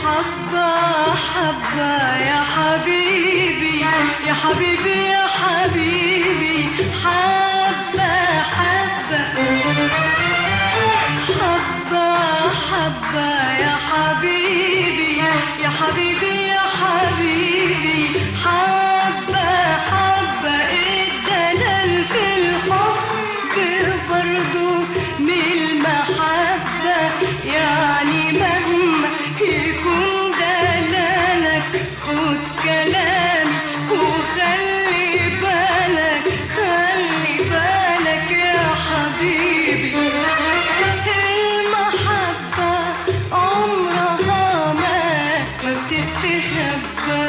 حبة حبة يا حبيبي يا حبيبي يا حبيبي، حبة حبة حبة حبة يا حبيبي يا حبيبي يا حبيبي، حبة حبة الدلال في الحب برضو من المحبة، يعني مهما يكون دلالك خد كلامي وخلي بالك خلي بالك يا حبيبي، المحبة عمرها ما بتستخبى.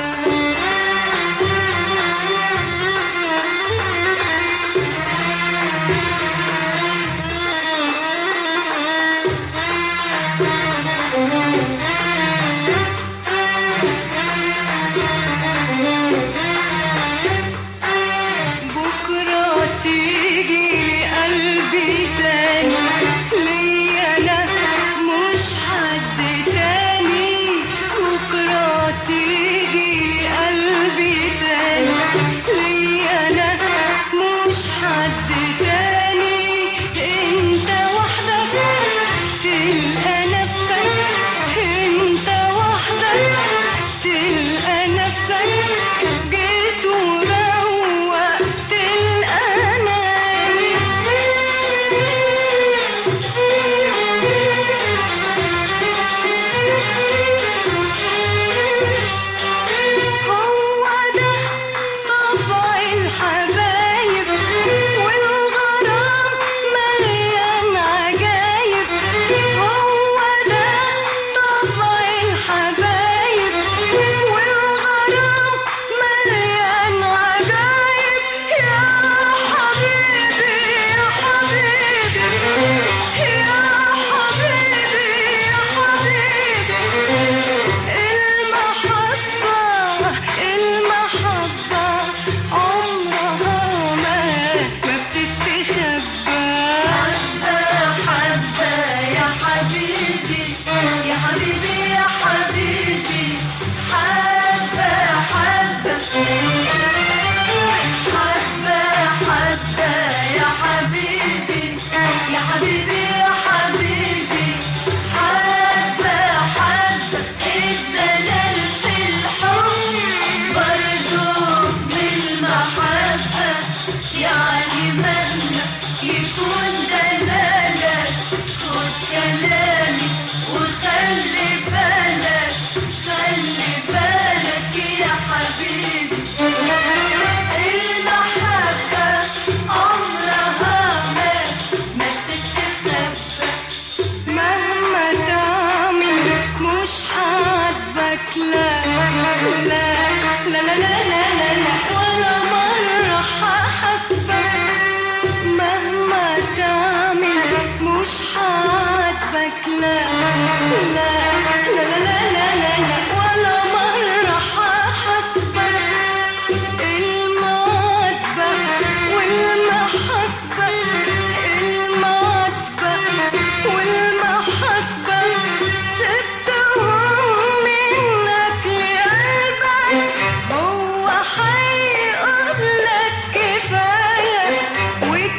بكرة تيجي لقلبي تاني ليا أنا مش حد تاني، بكرة تيجي لقلبي تاني ليا أنا مش حد تاني، انت وحدك تلقى نفسك، انت وحدك تلقى نفسك جيت وروقت الأمان. هو ده طبع الحبايب والغرام مليان عجايب، هو ده طبع الحبايب والغرام مليان عجايب، يا حبيبي يا حبيبي يا حبيبي يا حبيبي، المحبة عمرها ما بتستخبى. حبة حبة يا حبيبي يا حبيبي يا حبيبي، حبة حبة حبة حبة يا حبيبي يا حبيبي يا حبيبي، حبة حبة الدلال في الحب برضو من المحبة، يعني مهما يكون دلالك خد كلامي وخلي بالك خلي بالك يا حبيبي، المحبة عمرها ما بتستخبى، مهما تعمل مش حابك لا لا لا لا لا لا لا ولا مرة هحاسبك، مهما تعمل مش حابك لا لا لا لا لا لا لا ولا مرة هحاسبك، المحبة والمحاسبة المحبة والمحاسبة سبتهم منك لقلبك، هو هيقول لك كفاية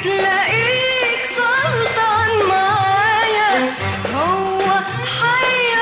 وتلاقيك غلطان معايا، هو هيقول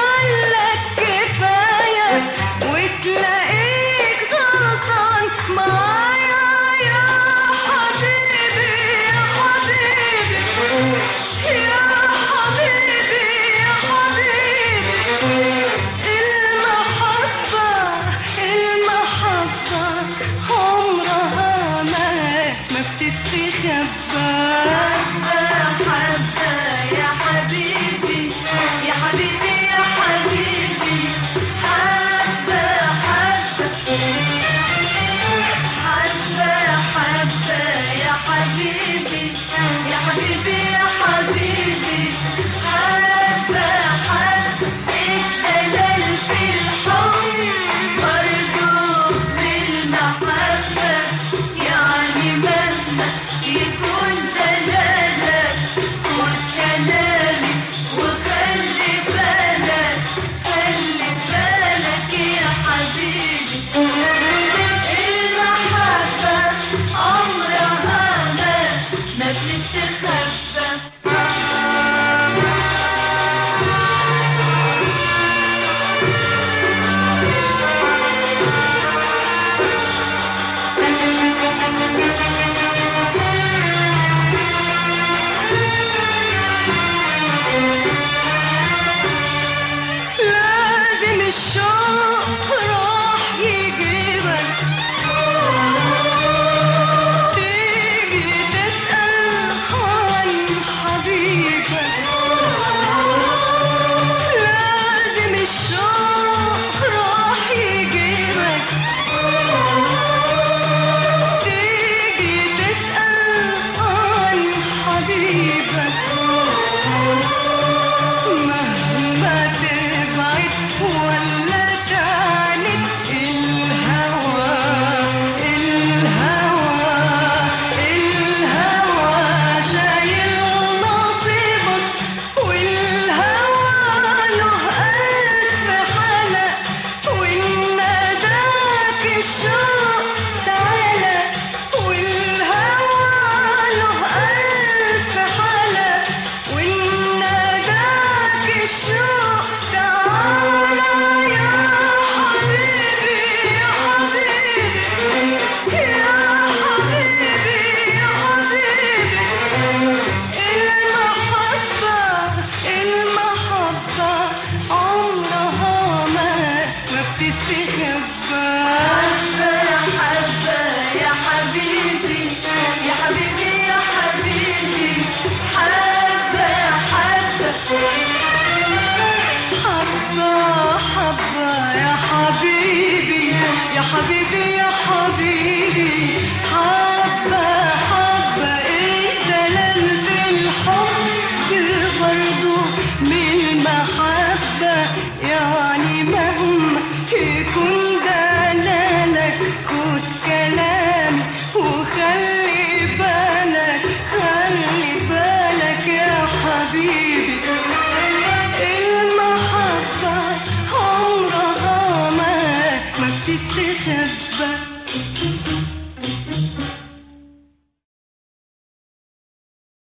حبيبي يا حبيبي حبة حبة انت دللت الحب برضو من المحبة يعني مهما يكون دلالك خد كلامي وخلي بالك خلي بالك يا حبيبي المحبة عمرها ما بتستخبى